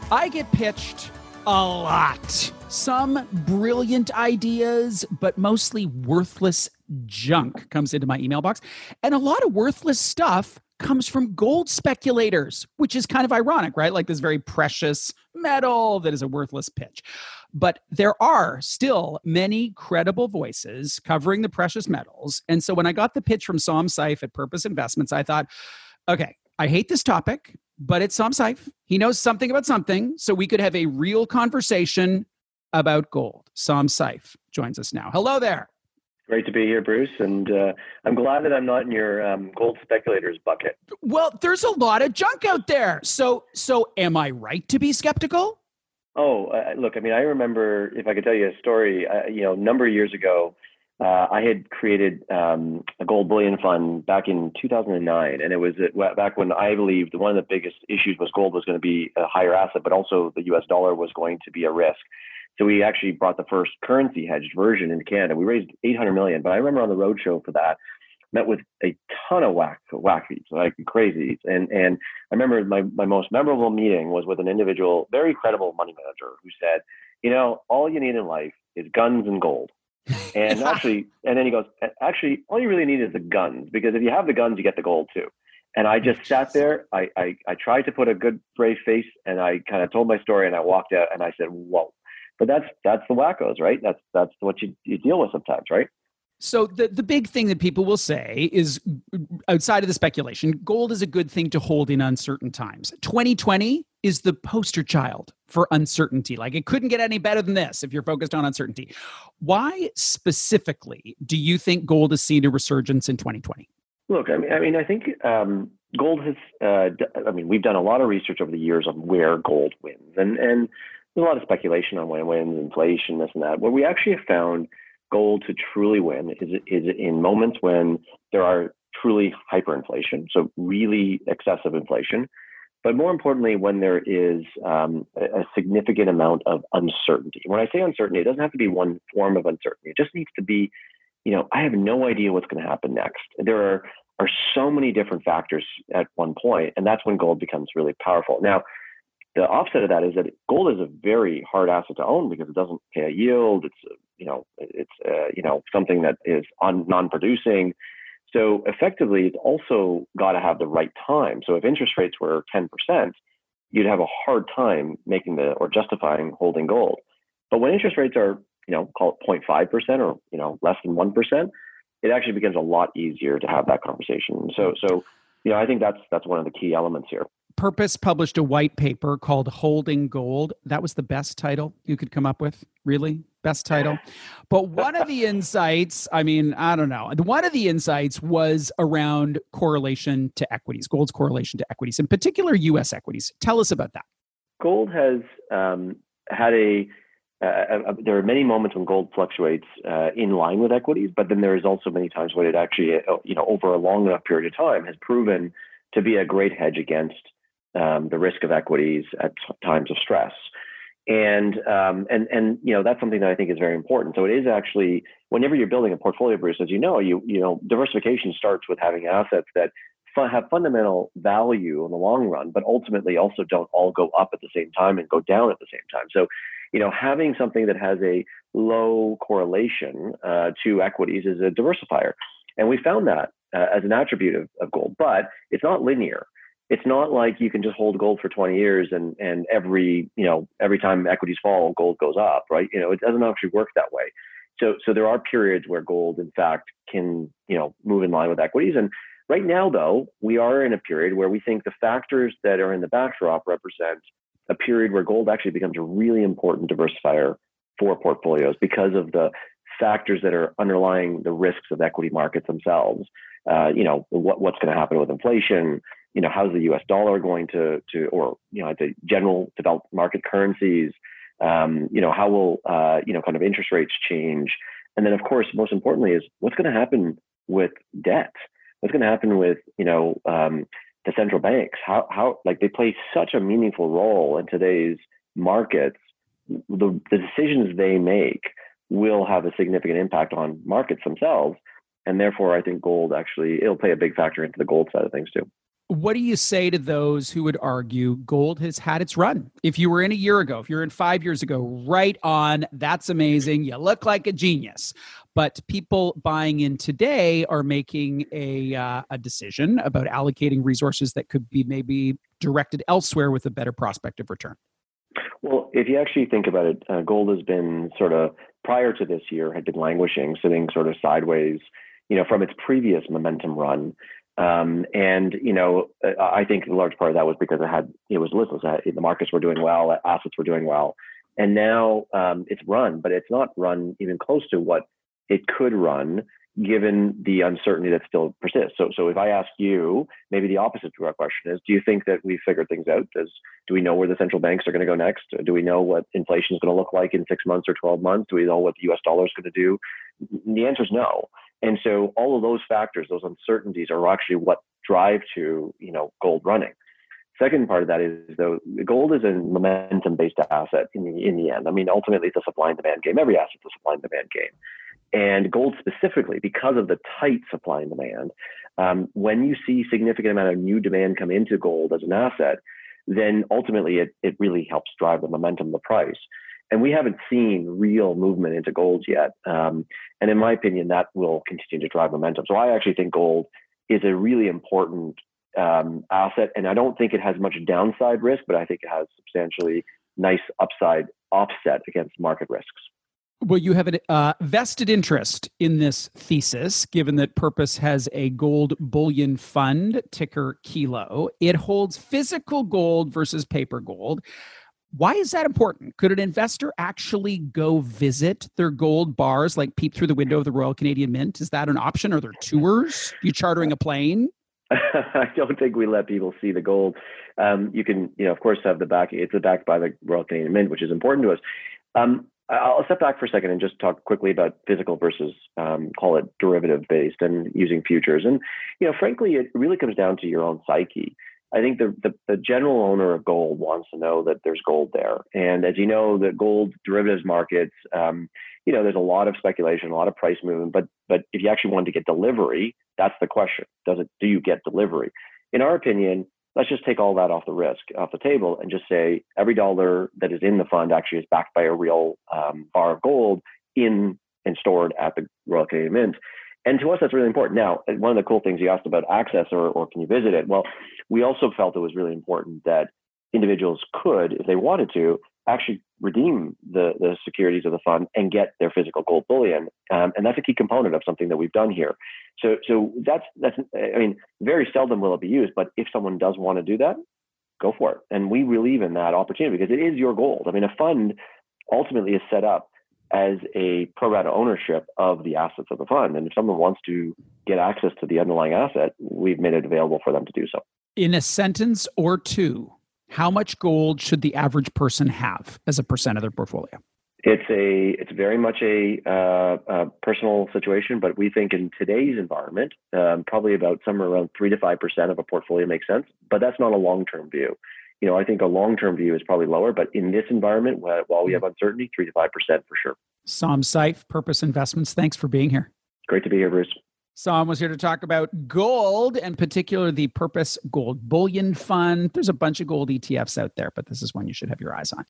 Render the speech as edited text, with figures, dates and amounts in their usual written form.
I get pitched a lot. Some brilliant ideas, but mostly worthless junk comes into my email box. And a lot of worthless stuff comes from gold speculators, which is kind of ironic, right? Like this very precious metal that is a worthless pitch. But there are still many credible voices covering the precious metals. And so when I got the pitch from Som Seif at Purpose Investments, I thought, okay, I hate this topic, but it's Som Seif. He knows something about something, so we could have a real conversation about gold. Som Seif joins us now. Hello there. Great to be here, Bruce, and I'm glad that I'm not in your gold speculators bucket. Well, there's a lot of junk out there. So am I right to be skeptical? Oh, look, I mean, I remember, if I could tell you a story, a number of years ago, I had created a gold bullion fund back in 2009. And it was back when I believed one of the biggest issues was gold was going to be a higher asset, but also the US dollar was going to be a risk. So we actually brought the first currency hedged version into Canada. We raised $800 million, but I remember on the roadshow for that, met with a ton of wackies, like crazies. And I remember my most memorable meeting was with an individual, very credible money manager, who said, all you need in life is guns and gold. And and then he goes, actually, all you really need is the guns, because if you have the guns, you get the gold too. And I just sat there. I tried to put a good brave face, and I kind of told my story, and I walked out, and I said, whoa. But that's the wackos, right? That's what you deal with sometimes, right? So the big thing that people will say is, outside of the speculation, gold is a good thing to hold in uncertain times. 2020 is the poster child for uncertainty. Like, it couldn't get any better than this if you're focused on uncertainty. Why specifically do you think gold has seen a resurgence in 2020? Look, I mean, I think gold has. We've done a lot of research over the years on where gold wins, and there's a lot of speculation on when it wins, inflation, this and that. What we actually have found gold to truly win is in moments when there are truly hyperinflation, so really excessive inflation, but more importantly, when there is a significant amount of uncertainty. When I say uncertainty, it doesn't have to be one form of uncertainty. It just needs to be, I have no idea what's going to happen next. There are so many different factors at one point, and that's when gold becomes really powerful. Now, the offset of that is that gold is a very hard asset to own because it doesn't pay a yield. It's something that is non-producing. So effectively, it's also got to have the right time. So if interest rates were 10%, you'd have a hard time justifying holding gold. But when interest rates are, call it 0.5% or, less than 1%, it actually becomes a lot easier to have that conversation. So I think that's one of the key elements here. Purpose published a white paper called Holding Gold. That was the best title you could come up with. Really? Best title. But one of the insights, I don't know. One of the insights was around correlation to equities, gold's correlation to equities, in particular U.S. equities. Tell us about that. Gold has had there are many moments when gold fluctuates in line with equities, but then there is also many times when it actually, over a long enough period of time has proven to be a great hedge against the risk of equities at times of stress. And that's something that I think is very important. So it is actually, whenever you're building a portfolio, Bruce, as diversification starts with having assets that have fundamental value in the long run, but ultimately also don't all go up at the same time and go down at the same time. So, having something that has a low correlation to equities is a diversifier. And we found that as an attribute of gold, but it's not linear. It's not like you can just hold gold for 20 years and every time equities fall, gold goes up, right? It doesn't actually work that way. So there are periods where gold, in fact, can, move in line with equities. And right now, though, we are in a period where we think the factors that are in the backdrop represent a period where gold actually becomes a really important diversifier for portfolios because of the factors that are underlying the risks of equity markets themselves. What's going to happen with inflation? How's the U.S. dollar going to the general developed market currencies? How will kind of interest rates change? And then, of course, most importantly, is what's going to happen with debt? What's going to happen with the central banks? How they play such a meaningful role in today's markets. The decisions they make will have a significant impact on markets themselves. And therefore, I think gold it'll play a big factor into the gold side of things too. What do you say to those who would argue gold has had its run? If you were in a year ago, if you're in 5 years ago, right on, that's amazing. You look like a genius. But people buying in today are making a decision about allocating resources that could be maybe directed elsewhere with a better prospect of return. Well, if you actually think about it, gold has been sort of, prior to this year, had been languishing, sitting sort of sideways, from its previous momentum run. I think a large part of that was because it was listless. The markets were doing well, assets were doing well. And now it's run, but it's not run even close to what it could run given the uncertainty that still persists. So if I ask you, maybe the opposite to our question is, do you think that we've figured things out? Do we know where the central banks are going to go next? Do we know what inflation is going to look like in 6 months or 12 months? Do we know what the US dollar is going to do? The answer is no. And so all of those factors, those uncertainties are actually what drive to, gold running. Second part of that is, though, gold is a momentum-based asset in the end. I mean, ultimately, it's a supply and demand game. Every asset's a supply and demand game. And gold specifically, because of the tight supply and demand, when you see significant amount of new demand come into gold as an asset, then ultimately it really helps drive the momentum of the price. And we haven't seen real movement into gold yet. And in my opinion, that will continue to drive momentum. So I actually think gold is a really important asset. And I don't think it has much downside risk, but I think it has substantially nice upside offset against market risks. Well, you have a vested interest in this thesis, given that Purpose has a gold bullion fund, ticker KILO. It holds physical gold versus paper gold. Why is that important? Could an investor actually go visit their gold bars, like peep through the window of the Royal Canadian Mint? Is that an option? Are there tours? Are you chartering a plane? I don't think we let people see the gold. You can, of course, have the back. It's backed by the Royal Canadian Mint, which is important to us. I'll step back for a second and just talk quickly about physical versus, call it derivative based and using futures. And, frankly, it really comes down to your own psyche. I think the general owner of gold wants to know that there's gold there. And as you know, the gold derivatives markets, there's a lot of speculation, a lot of price movement, but if you actually want to get delivery, that's the question. Do you get delivery? In our opinion, let's just take all that off the table and just say every dollar that is in the fund actually is backed by a real bar of gold and stored at the Royal Canadian Mint. And to us, that's really important. Now, one of the cool things you asked about access or can you visit it? Well, we also felt it was really important that individuals could, if they wanted to, actually redeem the securities of the fund and get their physical gold bullion. And that's a key component of something that we've done here. So that's very seldom will it be used, but if someone does want to do that, go for it. And we believe in that opportunity because it is your gold. I mean, a fund ultimately is set up as a pro rata ownership of the assets of the fund. And if someone wants to get access to the underlying asset, we've made it available for them to do so. In a sentence or two, how much gold should the average person have as a percent of their portfolio? It's very much a personal situation, but we think in today's environment, probably about somewhere around 3 to 5% of a portfolio makes sense. But that's not a long-term view. I think a long-term view is probably lower, but in this environment, while we have uncertainty, 3 to 5% for sure. Sam Seif, Purpose Investments. Thanks for being here. Great to be here, Bruce. Sam was here to talk about gold, and particularly the Purpose Gold Bullion Fund. There's a bunch of gold ETFs out there, but this is one you should have your eyes on.